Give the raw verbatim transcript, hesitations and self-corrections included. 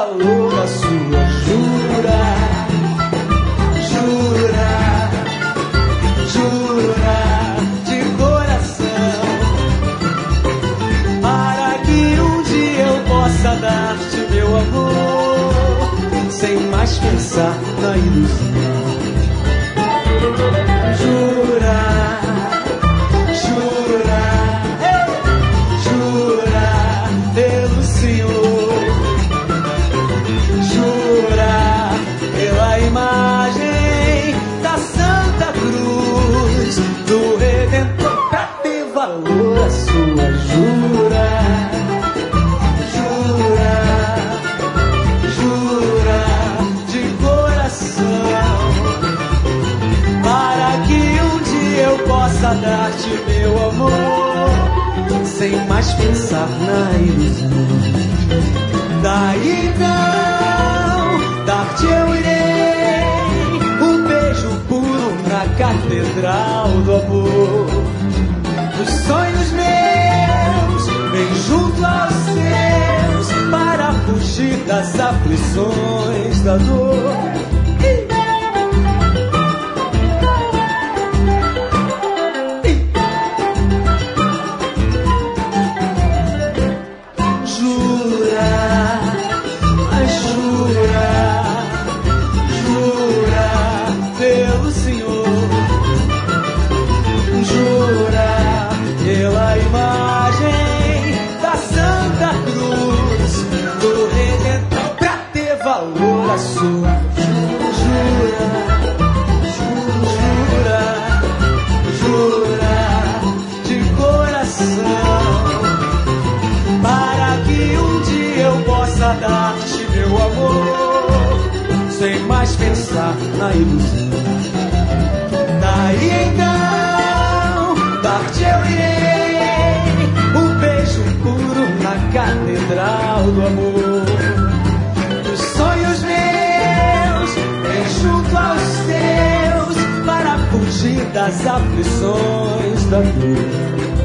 valor a sua jura, jura, jura de coração, para que um dia eu possa dar-te meu amor, sem mais pensar na ilusão. Jura, jura, jura pelo Senhor, jura pela imagem da Santa Cruz do Redentor, pra ter valor a sua jura, jura, jura de coração, para que um dia eu possa dar-te meu amor, sem mais pensar na ilusão. Daí então, dar-te eu irei, um beijo puro na catedral do amor. Os sonhos meus, bem junto aos teus, para fugir das aflições da dor. Dar-te meu amor, sem mais pensar na ilusão. Daí então, dar-te eu irei, um beijo puro na catedral do amor. Os sonhos meus, bem junto aos teus, para fugir das aflições da dor.